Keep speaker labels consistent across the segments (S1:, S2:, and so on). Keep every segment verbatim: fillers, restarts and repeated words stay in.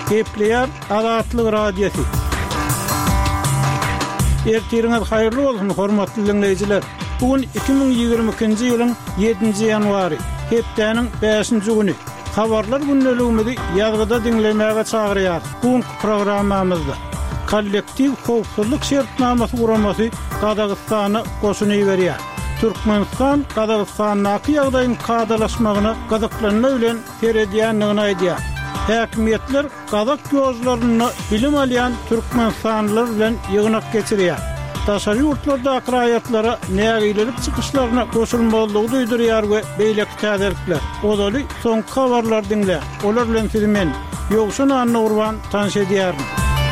S1: Kepleyer Azatlyk radiosu. Ertiriniz hayırlı olsun hormatly dinleyijiler. Bugün iki bin ýygrimi ikinji ýylyň ýedinji ýanwary, hepdeniň beşinji güni. Habarlar günneligimizi ýazgyda dinlemäge çagyrýar. Bu programmamyzda kollektiv howpsuzlyk şertnamasy guramasy Gazagystana goşuny berýär. Türkmenistan Gazagystanyň ýagdaýyny kadalaşmagyna gazaklanma bilen teredýänligini aýdýar. Häkimetler Gazak gözlerini bilim alyan Türkmenistanlılar bilen ýygnak geçirýär. Daşary ýurtlarda akraýatlara nägilelik çykyşlaryna goşulmalydygy duýdurýar we beýleki täzelikler. Odaly soňky habarlar dinle. Olar bilen sizi men Ýogşan Anna Urban tanış edýärim.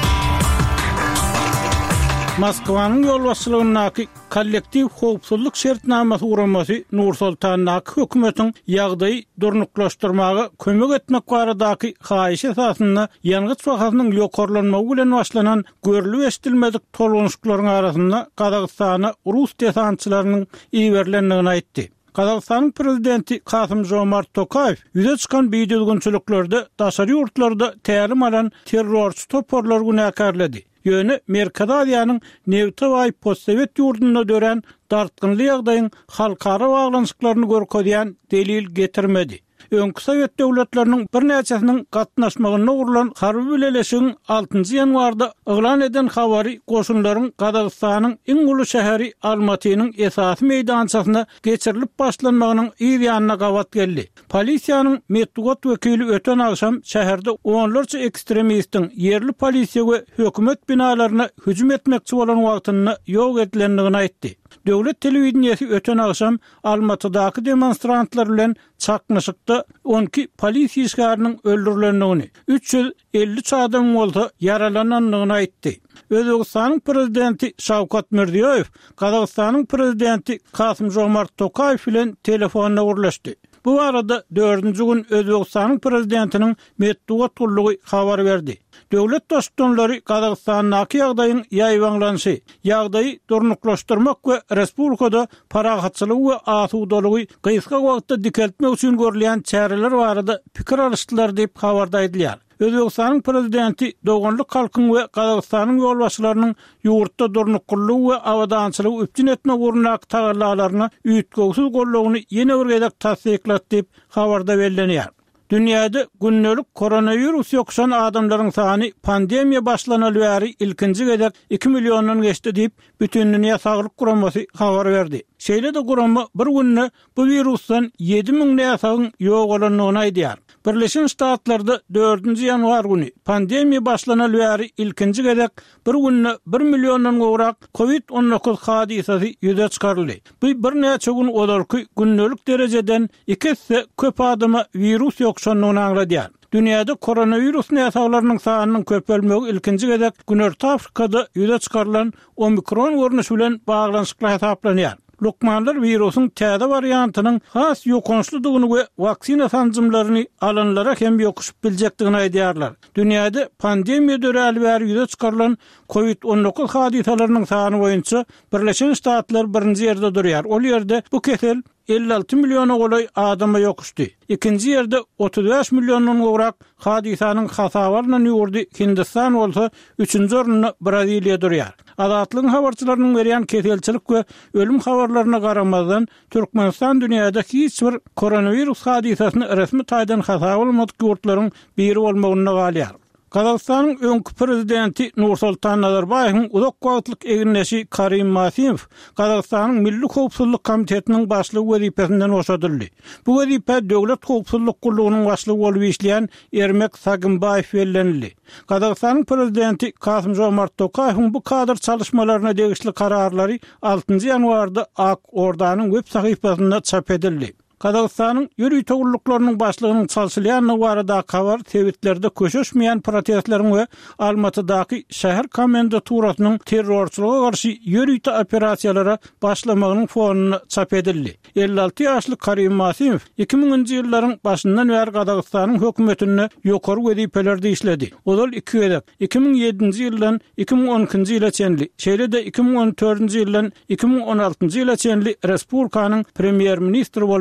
S1: Moskwanyň ýol başçylygynyň kollektiv howpsuzlyk şertnamasy guramasy Nursultan hökümetiň ýagdaýy durnuklaşdyrmagy kömek etmek baradaky haýyş esasyny ýangıç wakatynyň ýokarlanmagy bilen başlanan görülip eşdilmedik tolgunçlaryň arasynda Gazagystana Rus desantçylarynyň iýerlendigini aýtdy. Gazagystanyň prezidenti Kasym-Jomart Tokayew ýüze çykan beýdilgünçiliklerde daşary ýurtlarda tälim alan terrorçy toporlar günäkärledi. Ýöne Merkez Aziýanyň Newta we postsovet ýurdunda dören dartgynly ýagdaýyň halkara baglanyşyklaryny görkezýän delil getirmedi. Öňkü Sowet döwletleriniň bir näçesiniň gatnaşmagyna urulan harby bileleşigiň altynjy ýanwarda eglan eden habary goşunlaryň Gazagystanyň iň uly şäheri Almatynyň esasy meýdançasyna geçirilip başlanmagynyň ýa-ýanyna gawat geldi. Polisiýanyň medeniýet wekili öten agşam şäherde onlarça ekstremistiň yerli polisiýa we hökümet binalaryna hüjüm etmekçi bolan wagtyny ýok edilendigini aýtdy. Döwlet telewizionyasy öten agşam Almatydaky demonstrantlar bilen çaknaşykda on iki polisiýa işgäriniň öldürilendigini, üç ýüz elli adam bolsa yaralananlygyny aýtdy. Özbegistanyň prezidenti Şawkat Mirziýoýew Gazagystanyň prezidenti Kasym-Jomart Tokayew bilen telefonna gurlaşdy. Bu arada dördüncü gün Özbegistanyň prezidentiniň medeniýet gullugy habar berdi. Döwlet dostunlary Gazagystanyň ýagdaýyň ýaýwanlanyşy, ýagdaýy durnuklaşdyrmak we respublikada paragatçylyk we asudalygy gysga wagtda dikeltmek üçin görülen çäreler barada pikir alışdylar diýip habarda edilýär. Özbegistanyň prezidenti doganlyk halkyň we Gazagystanyň ýolbaşçylarynyň ýurtda durnuklygy we awadançylygy üpjün etmek urunak taýlarlaryny üýtgöksiz gollugyny ýene bir gezek tasdiklatdy diýip habarda bellenýär. Dünýäde günnelik koronavirus ýokşan adamlaryň sany pandemiýa başlanaly bäri ilkinji gezek iki millionyň geçdi diýip bütün dünýä saglyk guramasy habar berdi. Şeýle de gurama bir günne bu virusdan ýedi miň näsagyň ýok bolanlygyny aýdýar. Birleşen Ştatlarda dördüncü ýanwar güni pandemiýa başlanaly bäri ilkinji gezek bir günne bir millionyň gowrak covid on dokuz hadisasy ýüze çykaryldy. Bu bir näçe gün olarky günnelik derejeden iki hisse köp adama virus ýokşanlygyny aňladýar. Dünýäde koronavirus näsaglarynyň sanynyň köpelmegi ilkinji gezek Günörtü Afrikada ýüze çykarylan omikron görnüşi bilen baglanyşykly hesaplanýar. Lokmanlar virusyň täze variantynyň has ýokançlydygyny we waksina sanjymlaryny alanlara hem ýokuşup biljekdigini aýdýarlar. Dünýäde pandemiýa döräli bäri ýüze çykarylan covid on dokuz hadisalarynyň sany boýunça Birleşen Ştatlar birinji ýerde durýar. Ol ýerde bu kesel elli alty milliona golay adama ýokuşdy. İkinji ýerde otuz beş millionyň gowrak hadisanyň hasabaryny ýurdy Hindistan bolsa üçünji orunda Braziliýa durýar. Azatlyk habarçylarynyň berýän keselçilik we ölüm habarlaryna garamazdan Türkmenistan dünýäde hiç bir koronavirus hadisasyny resmi taýdan hasaba bolmadyk ýurtlaryň biri bolmagyna galýar. Gazagystanyň öňkü prezidenti Nursultan Nazarbayewiň uzak wagtlyk eginleşi Karim Masiyev Gazagystanyň Milli Howpsuzlyk Komitetiniň başlygy wezipesinden boşadyldy. Bu wezipe döwlet howpsuzlyk gullugynyň başlygy bolup işleýän Ermek Sagymbayew bellenildi. Gazagystanyň prezidenti Kasym-Jomart Tokayewiň bu kadr çalışmalaryna degişli kararlary altynjy ýanwarda Ak Ordanyň web sahypasynda çap edildi. Gazagystanyň ýürüýt ogulluklarının başlygynyň çalşylýanyny barada habar tewitlerde köşeşmeýän protestleriň we Almatydaky şäher komendanturasynyň terrorçylyga garşy ýürüýt operasiýalara başlamagynyň fonuny çap edildi. elli alty ýaşly Karim Masiyev iki miňinji ýyllaryň başyndan bäri Gazagystanyň hökümetine ýokary wezipelerde işledi. Ol iki gezek iki miň ýedinji ýyldan iki miň on ikinji ýyla çenli, şeýle de iki miň on dördüncü ýyldan iki miň on altynjy ýyla çenli respublikanyň premier ministri